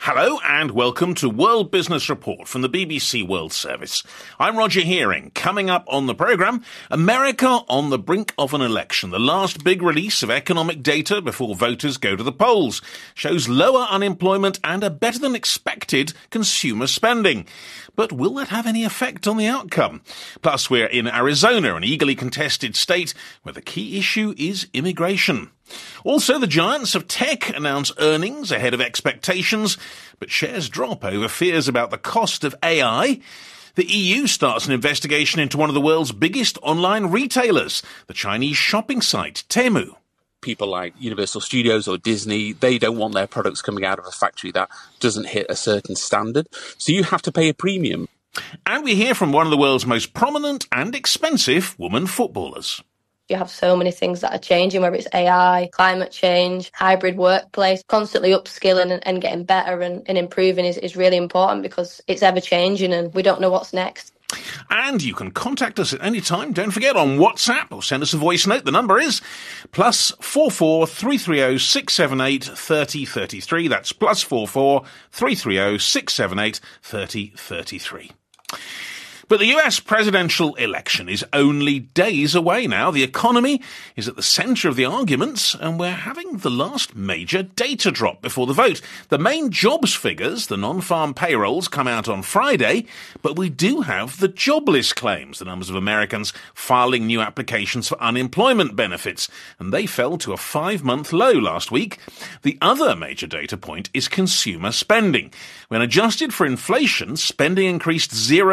Hello and welcome to World Business Report from the BBC World Service. I'm Roger Hearing. Coming up on the programme, America on the brink of an election. The last big release of economic data before voters go to the polls shows lower unemployment and a better than expected consumer spending. But will that have any effect on the outcome? Plus, we're in Arizona, an eagerly contested state where the key issue is immigration. Also, the giants of tech announce earnings ahead of expectations, but shares drop over fears about the cost of AI. The EU starts an investigation into one of the world's biggest online retailers, the Chinese shopping site Temu. People like Universal Studios or Disney, they don't want their products coming out of a factory that doesn't hit a certain standard. So you have to pay a premium. And we hear from one of the world's most prominent and expensive women footballers. You have so many things that are changing, whether it's AI, climate change, hybrid workplace. Constantly upskilling and getting better and improving is really important because it's ever changing and we don't know what's next. And you can contact us at any time. Don't forget, on WhatsApp or send us a voice note. The number is +44 330 678 3033. That's +44 330 678 3033. But the US presidential election is only days away now. The economy is at the centre of the arguments, and we're having the last major data drop before the vote. The main jobs figures, the non-farm payrolls, come out on Friday, but we do have the jobless claims, the numbers of Americans filing new applications for unemployment benefits, and they fell to a 5-month low last week. The other major data point is consumer spending. When adjusted for inflation, spending increased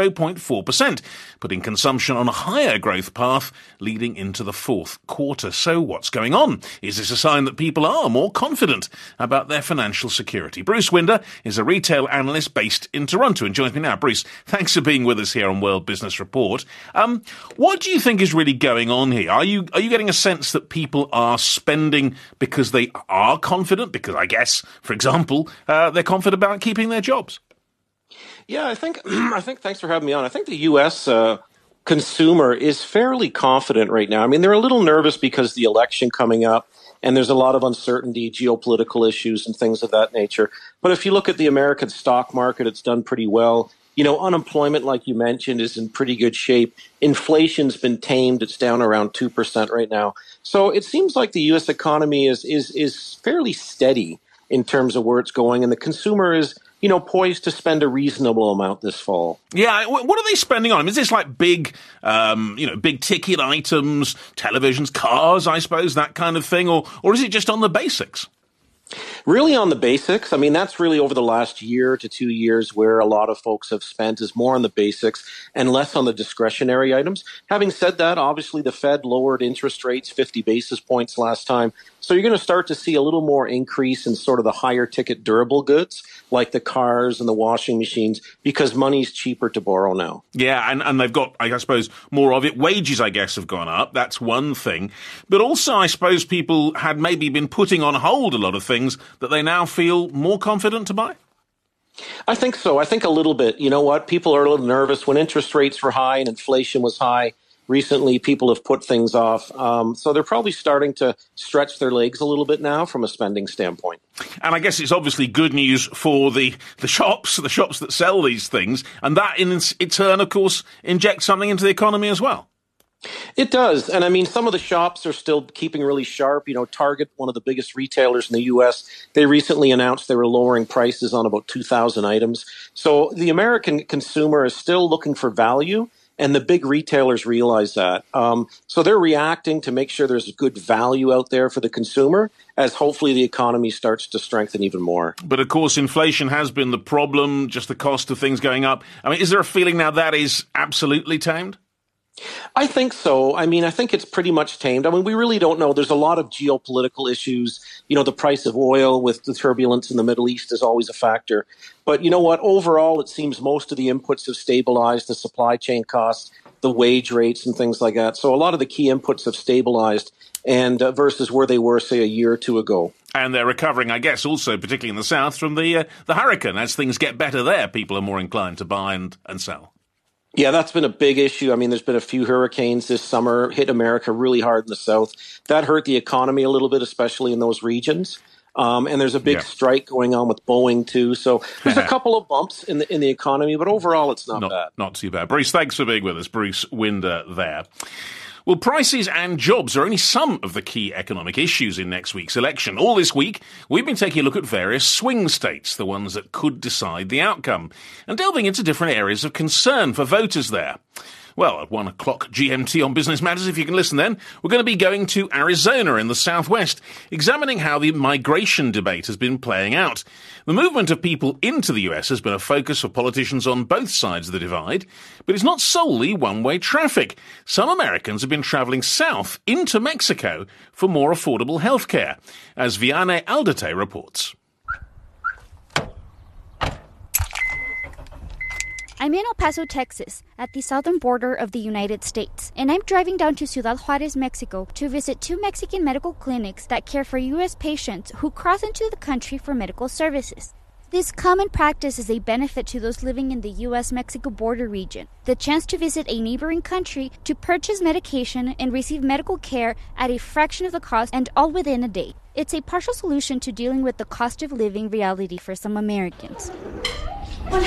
0.4%, putting consumption on a higher growth path leading into the fourth quarter. So what's going on? Is this a sign that people are more confident about their financial security? Bruce Winder is a retail analyst based in Toronto and joins me now. Bruce, thanks for being with us here on World Business Report. What do you think is really going on here? Are you getting a sense that people are spending because they are confident? Because I guess, for example, they're confident about keeping their jobs. Yeah, I think thanks for having me on. I think the U.S. Consumer is fairly confident right now. I mean, they're a little nervous because the election coming up and there's a lot of uncertainty, geopolitical issues and things of that nature. But if you look at the American stock market, it's done pretty well. You know, unemployment, like you mentioned, is in pretty good shape. Inflation's been tamed. It's down around 2% right now. So it seems like the U.S. economy is fairly steady in terms of where it's going. And the consumer is, you know, poised to spend a reasonable amount this fall. Yeah, what are they spending on? Is this like big, big ticket items, televisions, cars, I suppose, that kind of thing? Or is it just on the basics? Really on the basics. I mean, that's really over the last year to 2 years where a lot of folks have spent is more on the basics and less on the discretionary items. Having said that, obviously the Fed lowered interest rates 50 basis points last time. So you're going to start to see a little more increase in sort of the higher ticket durable goods like the cars and the washing machines because money's cheaper to borrow now. Yeah, and they've got, I suppose, more of it. Wages, I guess, have gone up. That's one thing. But also, I suppose people had maybe been putting on hold a lot of things that they now feel more confident to buy? I think so. I think a little bit. You know what? People are a little nervous when interest rates were high and inflation was high. Recently, people have put things off. So they're probably starting to stretch their legs a little bit now from a spending standpoint. And I guess it's obviously good news for the shops that sell these things. And that, in turn, of course, injects something into the economy as well. It does. And I mean, some of the shops are still keeping really sharp. You know, Target, one of the biggest retailers in the U.S., they recently announced they were lowering prices on about 2,000 items. So the American consumer is still looking for value. And the big retailers realize that. So they're reacting to make sure there's good value out there for the consumer as hopefully the economy starts to strengthen even more. But of course, inflation has been the problem, just the cost of things going up. I mean, is there a feeling now that is absolutely tamed? I think so. I mean, I think it's pretty much tamed. I mean, we really don't know. There's a lot of geopolitical issues. You know, the price of oil with the turbulence in the Middle East is always a factor. But you know what? Overall, it seems most of the inputs have stabilized, the supply chain costs, the wage rates and things like that. So a lot of the key inputs have stabilized and versus where they were, say, a year or two ago. And they're recovering, I guess, also, particularly in the south, from the hurricane. As things get better there, people are more inclined to buy and sell. Yeah, that's been a big issue. I mean, there's been a few hurricanes this summer, hit America really hard in the south. That hurt the economy a little bit, especially in those regions. And there's a big strike going on with Boeing too. So there's a couple of bumps in the economy, but overall it's not bad. Not too bad. Bruce, thanks for being with us. Bruce Winder there. Well, prices and jobs are only some of the key economic issues in next week's election. All this week, we've been taking a look at various swing states, the ones that could decide the outcome, and delving into different areas of concern for voters there. Well, at 1 o'clock GMT on Business Matters, if you can listen then, we're going to be going to Arizona in the southwest, examining how the migration debate has been playing out. The movement of people into the US has been a focus for politicians on both sides of the divide, but it's not solely one-way traffic. Some Americans have been travelling south into Mexico for more affordable healthcare, as Vianney Aldate reports. I'm in El Paso, Texas, at the southern border of the United States, and I'm driving down to Ciudad Juarez, Mexico, to visit 2 Mexican medical clinics that care for U.S. patients who cross into the country for medical services. This common practice is a benefit to those living in the U.S.-Mexico border region, the chance to visit a neighboring country to purchase medication and receive medical care at a fraction of the cost and all within a day. It's a partial solution to dealing with the cost of living reality for some Americans. Hola.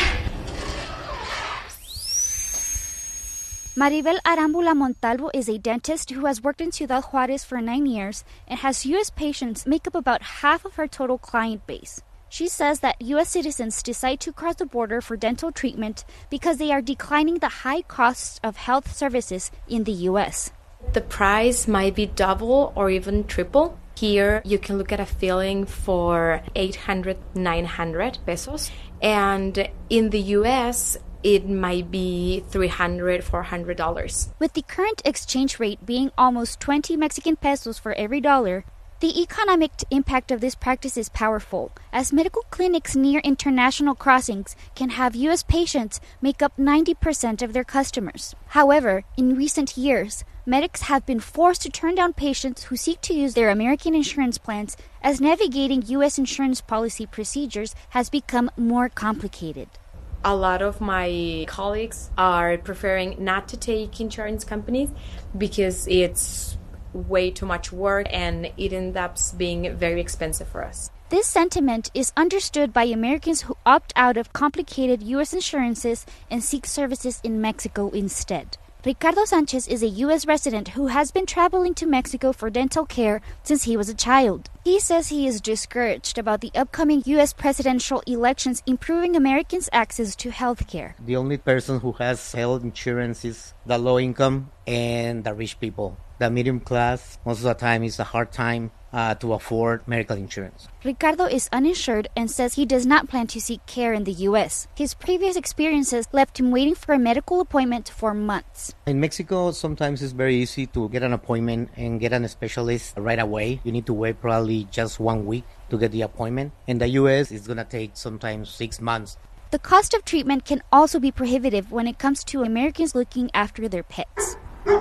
Maribel Arambula Montalvo is a dentist who has worked in Ciudad Juarez for 9 years and has U.S. patients make up about half of her total client base. She says that U.S. citizens decide to cross the border for dental treatment because they are declining the high costs of health services in the U.S. The price might be double or even triple. Here, you can look at a filling for 800, 900 pesos. And in the U.S., it might be $300, $400. With the current exchange rate being almost 20 Mexican pesos for every dollar, the economic impact of this practice is powerful, as medical clinics near international crossings can have U.S. patients make up 90% of their customers. However, in recent years, medics have been forced to turn down patients who seek to use their American insurance plans, as navigating U.S. insurance policy procedures has become more complicated. A lot of my colleagues are preferring not to take insurance companies because it's way too much work and it ends up being very expensive for us. This sentiment is understood by Americans who opt out of complicated U.S. insurances and seek services in Mexico instead. Ricardo Sanchez is a U.S. resident who has been traveling to Mexico for dental care since he was a child. He says he is discouraged about the upcoming U.S. presidential elections improving Americans' access to health care. The only person who has health insurance is the low income and the rich people. The medium class, most of the time, is a hard time to afford medical insurance. Ricardo is uninsured and says he does not plan to seek care in the U.S. His previous experiences left him waiting for a medical appointment for months. In Mexico, sometimes it's very easy to get an appointment and get a specialist right away. You need to wait probably just 1 week to get the appointment. In the U.S., it's going to take sometimes 6 months. The cost of treatment can also be prohibitive when it comes to Americans looking after their pets.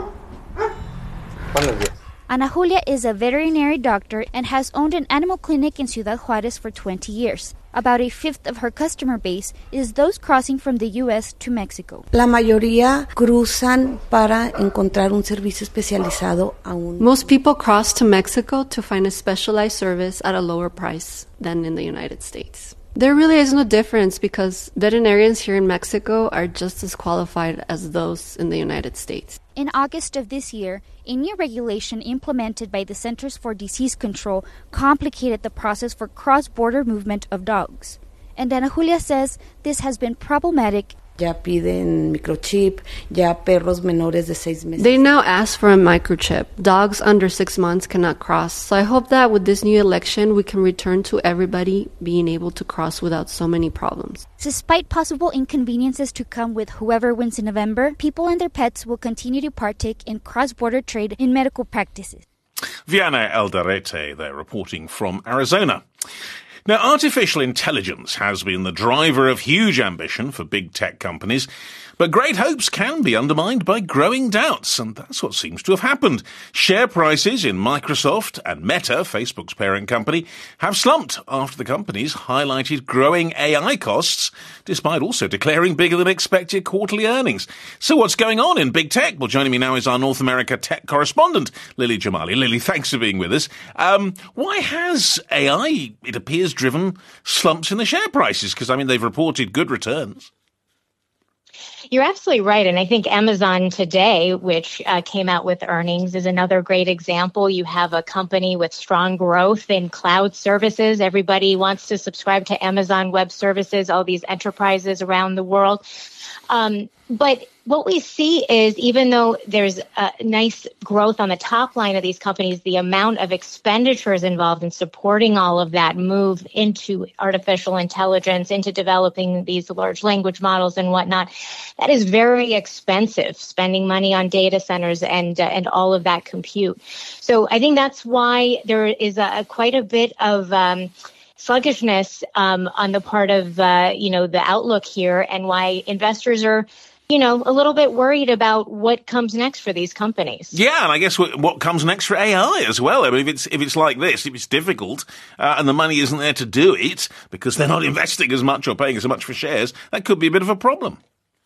Ana Julia is a veterinary doctor and has owned an animal clinic in Ciudad Juarez for 20 years. About a fifth of her customer base is those crossing from the U.S. to Mexico. La mayoría cruzan para encontrar un servicio especializado aún. Most people cross to Mexico to find a specialized service at a lower price than in the United States. There really is no difference because veterinarians here in Mexico are just as qualified as those in the United States. In August of this year, a new regulation implemented by the Centers for Disease Control complicated the process for cross-border movement of dogs. And Ana Julia says this has been problematic. Ya piden microchip, ya perros menores de 6 meses. They now ask for a microchip. Dogs under 6 months cannot cross. So I hope that with this new election, we can return to everybody being able to cross without so many problems. Despite possible inconveniences to come with whoever wins in November, people and their pets will continue to partake in cross-border trade in medical practices. Vianney Aldate there reporting from Arizona. Now, artificial intelligence has been the driver of huge ambition for big tech companies. But great hopes can be undermined by growing doubts, and that's what seems to have happened. Share prices in Microsoft and Meta, Facebook's parent company, have slumped after the companies highlighted growing AI costs, despite also declaring bigger than expected quarterly earnings. So what's going on in big tech? Well, joining me now is our North America tech correspondent, Lily Jamali. Lily, thanks for being with us. Why has AI, it appears, driven slumps in the share prices? Because, I mean, they've reported good returns. You're absolutely right. And I think Amazon today, which came out with earnings, is another great example. You have a company with strong growth in cloud services. Everybody wants to subscribe to Amazon Web Services, all these enterprises around the world. But what we see is even though there's a nice growth on the top line of these companies, the amount of expenditures involved in supporting all of that move into artificial intelligence, into developing these large language models and whatnot, that is very expensive, spending money on data centers and all of that compute. So I think that's why there is quite a bit of sluggishness on the part of the outlook here, and why investors are a little bit worried about what comes next for these companies. Yeah, and I guess what comes next for AI as well. I mean, if it's like this, if it's difficult and the money isn't there to do it because they're not investing as much or paying as much for shares, that could be a bit of a problem.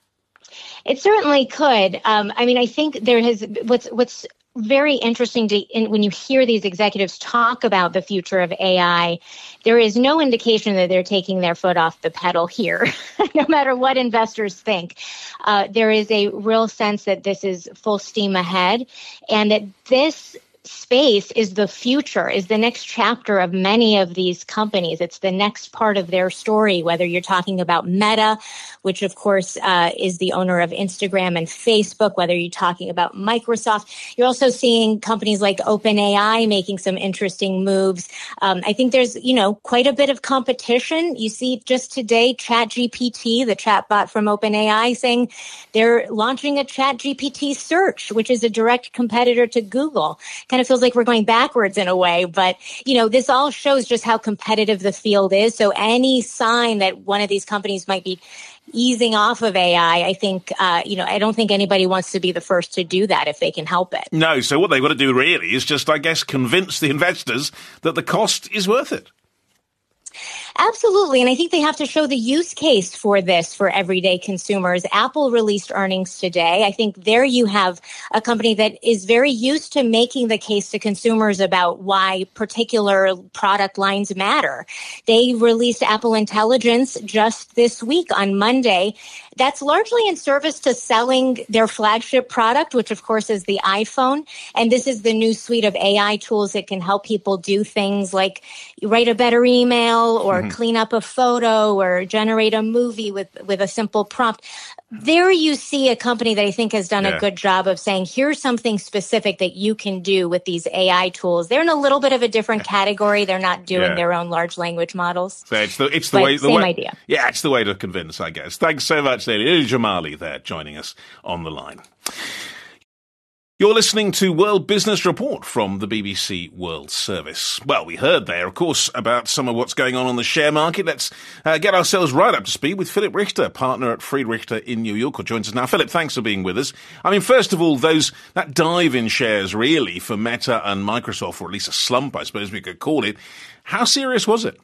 It certainly could. I think there has what's very interesting when you hear these executives talk about the future of AI, there is no indication that they're taking their foot off the pedal here, no matter what investors think. There is a real sense that this is full steam ahead, and that this space is the future, is the next chapter of many of these companies. It's the next part of their story, whether you're talking about Meta, which of course is the owner of Instagram and Facebook, whether you're talking about Microsoft. You're also seeing companies like OpenAI making some interesting moves. I think there's, quite a bit of competition. You see just today, ChatGPT, the chatbot from OpenAI, saying they're launching a ChatGPT search, which is a direct competitor to Google. Kind of feels like we're going backwards in a way, but this all shows just how competitive the field is. So any sign that one of these companies might be easing off of AI, I think I don't think anybody wants to be the first to do that if they can help it. No, so what they've got to do really is just, I guess, convince the investors that the cost is worth it. Absolutely. And I think they have to show the use case for this for everyday consumers. Apple released earnings today. I think there you have a company that is very used to making the case to consumers about why particular product lines matter. They released Apple Intelligence just this week on Monday. That's largely in service to selling their flagship product, which of course is the iPhone. And this is the new suite of AI tools that can help people do things like write a better email or clean up a photo or generate a movie with a simple prompt. There you see a company that I think has done a good job of saying, here's something specific that you can do with these AI tools. They're in a little bit of a different category. They're not doing their own large language models. So it's the way, same idea. Yeah, it's the way to convince, I guess. Thanks so much, Lily Jamali there joining us on the line. You're listening to World Business Report from the BBC World Service. Well, we heard there, of course, about some of what's going on the share market. Let's get ourselves right up to speed with Philip Richter, partner at Fried Richter in New York, who joins us now. Philip, thanks for being with us. I mean, first of all, that dive in shares really for Meta and Microsoft, or at least a slump, I suppose we could call it. How serious was it?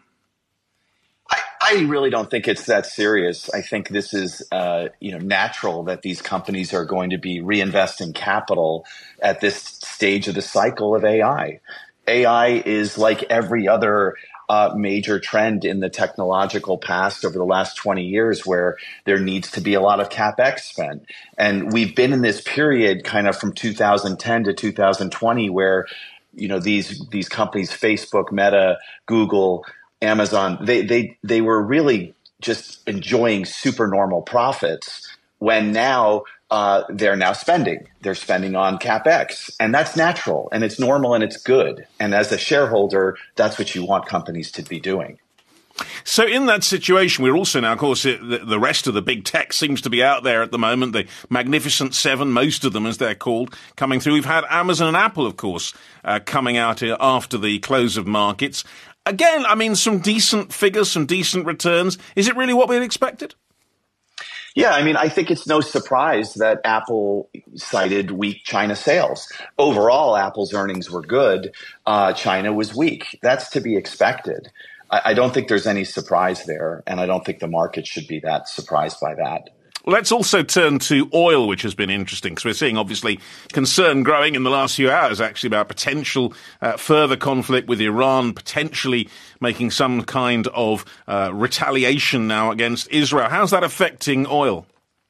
I really don't think it's that serious. I think this is, natural that these companies are going to be reinvesting capital at this stage of the cycle of AI. AI is like every other major trend in the technological past over the last 20 years where there needs to be a lot of CapEx spent. And we've been in this period kind of from 2010 to 2020 where, these companies, Facebook, Meta, Google, Amazon, they were really just enjoying super normal profits when now they're now spending. They're spending on CapEx, and that's natural, and it's normal, and it's good. And as a shareholder, that's what you want companies to be doing. So in that situation, we're also now, of course, the rest of the big tech seems to be out there at the moment, the Magnificent Seven, most of them as they're called, coming through. We've had Amazon and Apple, of course, coming out after the close of markets. Again, I mean, some decent figures, some decent returns. Is it really what we had expected? Yeah, I mean, I think it's no surprise that Apple cited weak China sales. Overall, Apple's earnings were good. China was weak. That's to be expected. I don't think there's any surprise there, and I don't think the market should be that surprised by that. Let's also turn to oil, which has been interesting, because we're seeing, obviously, concern growing in the last few hours, actually, about potential further conflict with Iran, potentially making some kind of retaliation now against Israel. How's that affecting oil?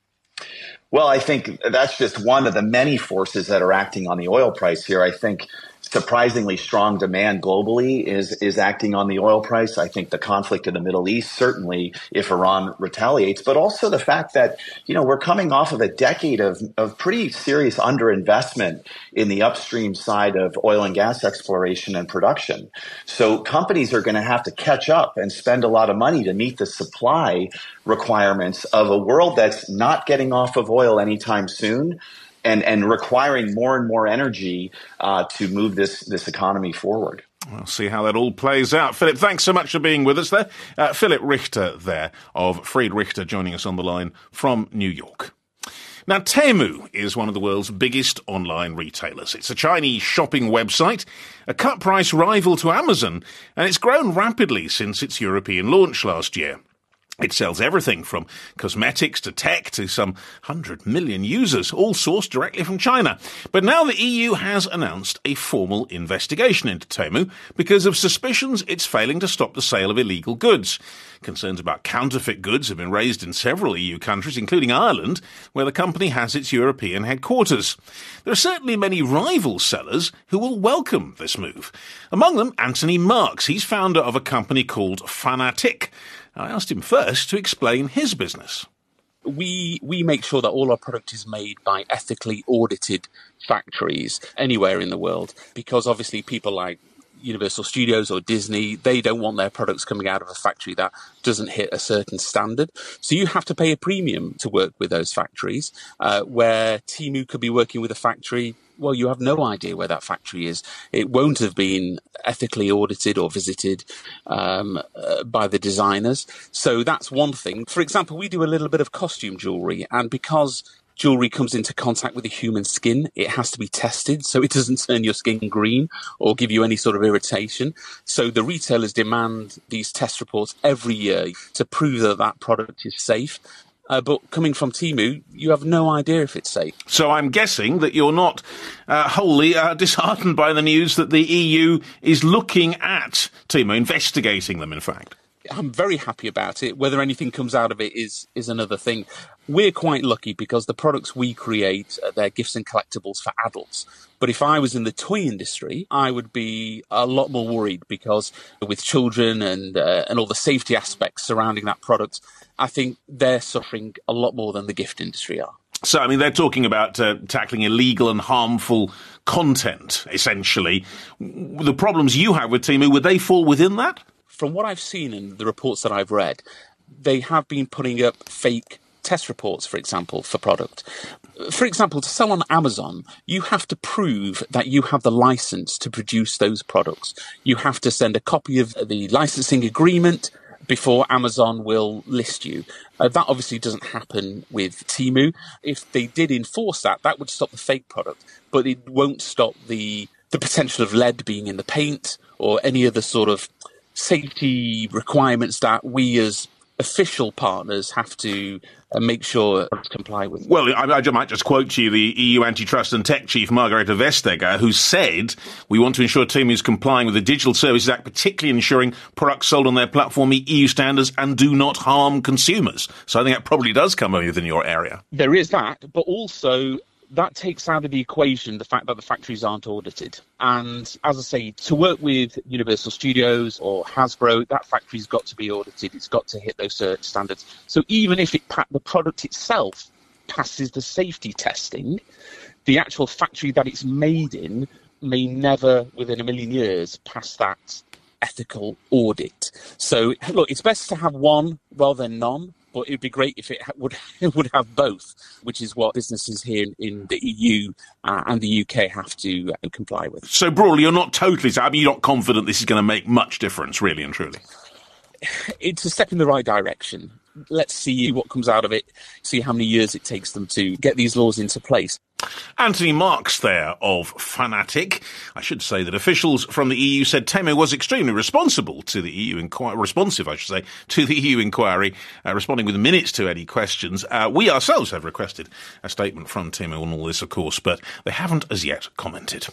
Well, I think that's just one of the many forces that are acting on the oil price here. I think surprisingly strong demand globally is acting on the oil price. I think the conflict in the Middle East, certainly if Iran retaliates, but also the fact that, we're coming off of a decade of pretty serious underinvestment in the upstream side of oil and gas exploration and production. So companies are going to have to catch up and spend a lot of money to meet the supply requirements of a world that's not getting off of oil anytime soon. And requiring more and more energy to move this economy forward. We'll see how that all plays out. Philip, thanks so much for being with us there. Philip Richter there of Fried Richter joining us on the line from New York. Now, Temu is one of the world's biggest online retailers. It's a Chinese shopping website, a cut-price rival to Amazon, and it's grown rapidly since its European launch last year. It sells everything from cosmetics to tech to some 100 million users, all sourced directly from China. But now the EU has announced a formal investigation into Temu because of suspicions it's failing to stop the sale of illegal goods. Concerns about counterfeit goods have been raised in several EU countries, including Ireland, where the company has its European headquarters. There are certainly many rival sellers who will welcome this move. Among them, Anthony Marks. He's founder of a company called Fanatic. I asked him first to explain his business. We make sure that all our product is made by ethically audited factories anywhere in the world, because obviously people like Universal Studios or Disney, they don't want their products coming out of a factory that doesn't hit a certain standard. So you have to pay a premium to work with those factories, where Temu could be working with a factory. Well, you have no idea where that factory is. It won't have been ethically audited or visited by the designers. So that's one thing. For example, we do a little bit of costume jewelry, and because jewelry comes into contact with the human skin, it has to be tested so it doesn't turn your skin green or give you any sort of irritation. So the retailers demand these test reports every year to prove that that product is safe. But coming from Temu, you have no idea if it's safe. So I'm guessing that you're not wholly disheartened by the news that the EU is looking at Temu, investigating them, in fact. I'm very happy about it. Whether anything comes out of it is another thing. We're quite lucky because the products we create, they're gifts and collectibles for adults. But if I was in the toy industry, I would be a lot more worried because with children and all the safety aspects surrounding that product, I think they're suffering a lot more than the gift industry are. So, I mean, they're talking about tackling illegal and harmful content, essentially. The problems you have with Temu, would they fall within that? From what I've seen in the reports that I've read, they have been putting up fake test reports, for example, for product. For example, to sell on Amazon, you have to prove that you have the license to produce those products. You have to send a copy of the licensing agreement before Amazon will list you. That obviously doesn't happen with Temu. If they did enforce that, that would stop the fake product, but it won't stop the potential of lead being in the paint or any other sort of safety requirements that we as official partners have to make sure to comply with. Well, I might just quote to you the EU Antitrust and Tech Chief, Margareta Vestager, who said, we want to ensure Temu is complying with the Digital Services Act, particularly ensuring products sold on their platform meet EU standards and do not harm consumers. So I think that probably does come within your area. There is that, but also that takes out of the equation the fact that the factories aren't audited. And as I say, to work with Universal Studios or Hasbro, that factory's got to be audited. It's got to hit those certain standards. So even if the product itself passes the safety testing, the actual factory that it's made in may never, within a million years, pass that ethical audit. So, look, it's best to have one rather than none. But it would be great if it would have both, which is what businesses here in the EU and the UK have to comply with. So broadly, you're not totally, you're not confident this is going to make much difference, really and truly? It's a step in the right direction. let's see what comes out of it, see how many years it takes them to get these laws into place. Anthony Marks there of Fanatic. I should say that officials from the EU said Teemu was extremely responsible to the EU inquiry, responsive, I should say, to the EU inquiry, responding with minutes to any questions. We ourselves have requested a statement from Teemu on all this, of course, but they haven't as yet commented.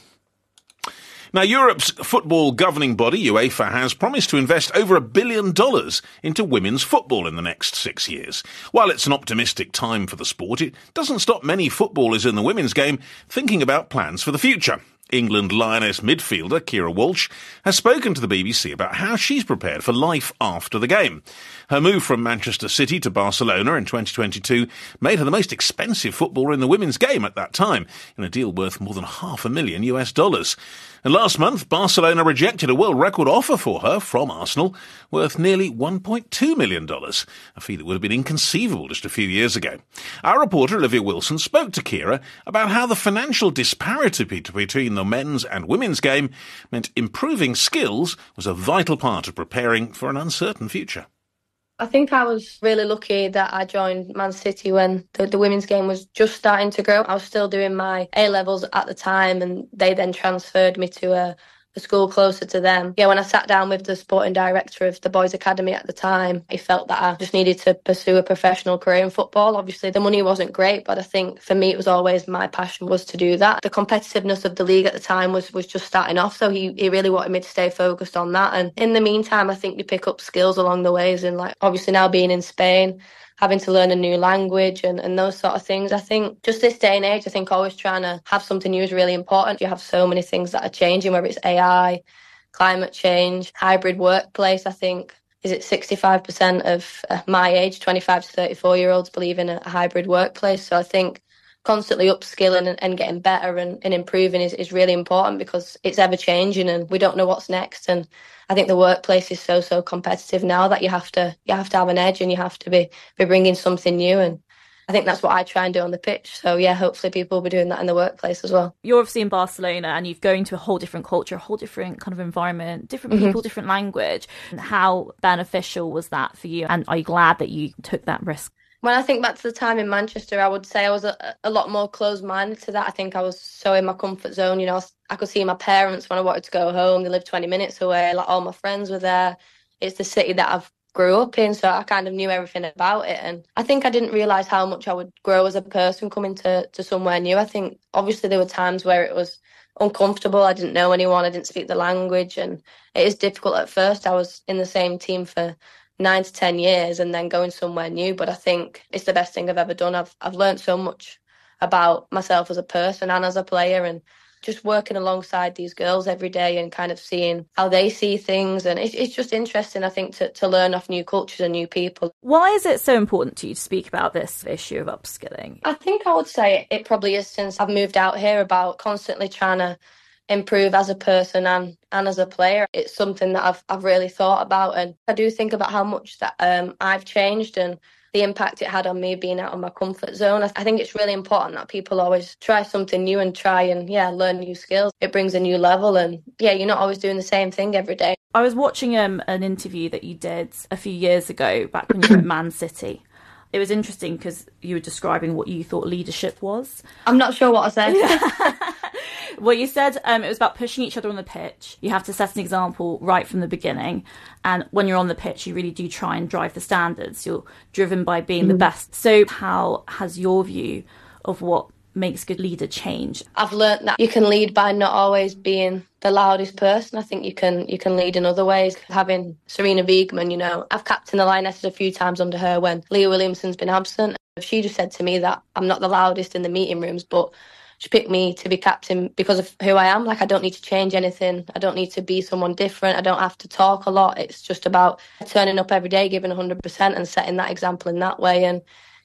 Now, Europe's football governing body, UEFA, has promised to invest over $1 billion into women's football in the next 6 years. While it's an optimistic time for the sport, it doesn't stop many footballers in the women's game thinking about plans for the future. England Lioness midfielder Keira Walsh has spoken to the BBC about how she's prepared for life after the game. Her move from Manchester City to Barcelona in 2022 made her the most expensive footballer in the women's game at that time, in a deal worth more than $500,000. And last month, Barcelona rejected a world record offer for her from Arsenal worth nearly $1.2 million, a fee that would have been inconceivable just a few years ago. Our reporter Olivia Wilson spoke to Keira about how the financial disparity between the men's and women's game meant improving skills was a vital part of preparing for an uncertain future. I think I was really lucky that I joined Man City when the women's game was just starting to grow. I was still doing my A-levels at the time, and they then transferred me to a school closer to them. Yeah, when I sat down with the sporting director of the boys' academy at the time, he felt that I just needed to pursue a professional career in football. Obviously, the money wasn't great, but I think for me, it was always my passion was to do that. The competitiveness of the league at the time was just starting off, so he really wanted me to stay focused on that. And in the meantime, I think you pick up skills along the ways, and like obviously now being in Spain, having to learn a new language and those sort of things. I think just this day and age, I think always trying to have something new is really important. You have so many things that are changing, whether it's AI, climate change, hybrid workplace. I think, is it 65% of my age, 25 to 34-year-olds believe in a hybrid workplace. So I think constantly upskilling and getting better and improving is really important because it's ever changing and we don't know what's next. And I think the workplace is so competitive now that you have to have an edge and you have to be bringing something new. And I think that's what I try and do on the pitch. So yeah, hopefully people will be doing that in the workplace as well. You're obviously in Barcelona and you're going to a whole different culture, a whole different kind of environment, different people, different language. How beneficial was that for you? And are you glad that you took that risk? When I think back to the time in Manchester, I would say I was a lot more closed-minded to that. I think I was so in my comfort zone. You know, I could see my parents when I wanted to go home. They lived 20 minutes away. Like all my friends were there. It's the city that I've grew up in, so I kind of knew everything about it. And I think I didn't realise how much I would grow as a person coming to somewhere new. I think obviously there were times where it was uncomfortable. I didn't know anyone. I didn't speak the language, and it is difficult at first. I was in the same team for 9 to 10 years and then going somewhere new, but I think it's the best thing I've ever done. I've learned so much about myself as a person and as a player, and just working alongside these girls every day and kind of seeing how they see things. And it's just interesting, I think, to learn off new cultures and new people. Why is it so important to you to speak about this issue of upskilling? I think I would say it probably is since I've moved out here, about constantly trying to improve as a person and as a player. It's something that I've really thought about, and I do think about how much that I've changed and the impact it had on me being out of my comfort zone. I think it's really important that people always try something new and try and learn new skills. It brings a new level, and you're not always doing the same thing every day. I was watching an interview that you did a few years ago back when you were at Man City. It was interesting because you were describing what you thought leadership was. I'm not sure what I said. Well, you said it was about pushing each other on the pitch. You have to set an example right from the beginning. And when you're on the pitch, you really do try and drive the standards. You're driven by being the best. So how has your view of what makes a good leader change? I've learnt that you can lead by not always being the loudest person. I think you can lead in other ways. Having Serena Wiegman, I've captained the Lionesses a few times under her when Leah Williamson's been absent. She just said to me that I'm not the loudest in the meeting rooms, but she picked me to be captain because of who I am. Like, I don't need to change anything. I don't need to be someone different. I don't have to talk a lot. It's just about turning up every day, giving 100% and setting that example in that way. And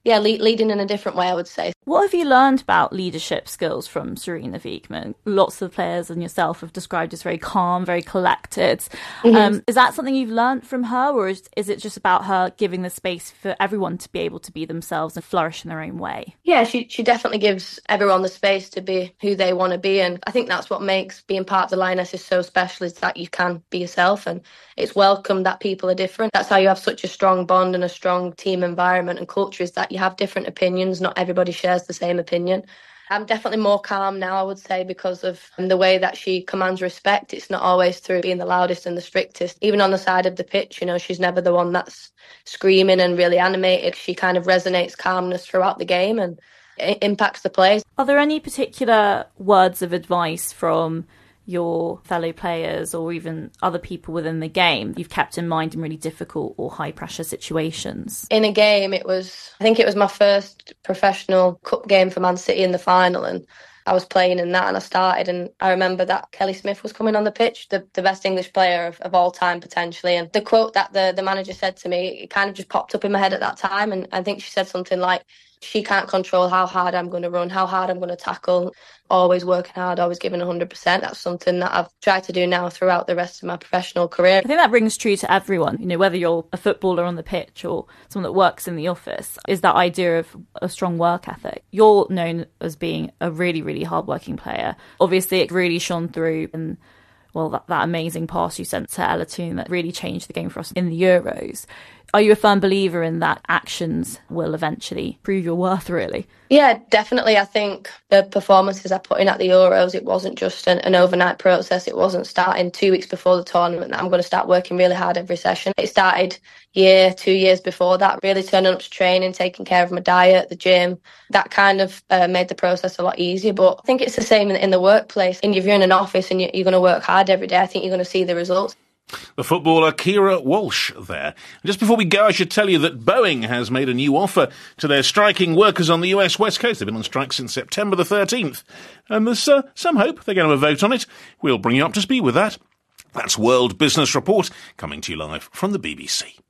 leading in a different way, I would say. What have you learned about leadership skills from Serena Wiegmann? Lots of players and yourself have described as very calm, very collected. Mm-hmm. Is that something you've learned from her, or is it just about her giving the space for everyone to be able to be themselves and flourish in their own way? Yeah, she definitely gives everyone the space to be who they want to be. And I think that's what makes being part of the Lionesses so special, is that you can be yourself and it's welcome that people are different. That's how you have such a strong bond and a strong team environment and culture, is that you have different opinions. Not everybody shares the same opinion. I'm definitely more calm now, I would say, because of the way that she commands respect. It's not always through being the loudest and the strictest. Even on the side of the pitch, she's never the one that's screaming and really animated. She kind of resonates calmness throughout the game and it impacts the players. Are there any particular words of advice from your fellow players or even other people within the game you've kept in mind in really difficult or high pressure situations? In a game, I think it was my first professional cup game for Man City in the final, and I was playing in that and I started, and I remember that Kelly Smith was coming on the pitch, the best English player of all time potentially, and the quote that the manager said to me, it kind of just popped up in my head at that time, and I think she said something like, she can't control how hard I'm going to run, how hard I'm going to tackle, always working hard, always giving 100%. That's something that I've tried to do now throughout the rest of my professional career. I think that rings true to everyone, whether you're a footballer on the pitch or someone that works in the office, is that idea of a strong work ethic. You're known as being a really, really hardworking player. Obviously, it really shone through in that amazing pass you sent to Ella Toone that really changed the game for us in the Euros. Are you a firm believer in that actions will eventually prove your worth, really? Yeah, definitely. I think the performances I put in at the Euros, it wasn't just an overnight process. It wasn't starting 2 weeks before the tournament that I'm going to start working really hard every session. It started 2 years before that, really turning up to training, taking care of my diet, the gym. That kind of made the process a lot easier. But I think it's the same in the workplace. And if you're in an office and you're going to work hard every day, I think you're going to see the results. The footballer Keira Walsh there. Just before we go, I should tell you that Boeing has made a new offer to their striking workers on the US West Coast. They've been on strike since September the 13th. And there's some hope they're going to have a vote on it. We'll bring you up to speed with that. That's World Business Report, coming to you live from the BBC.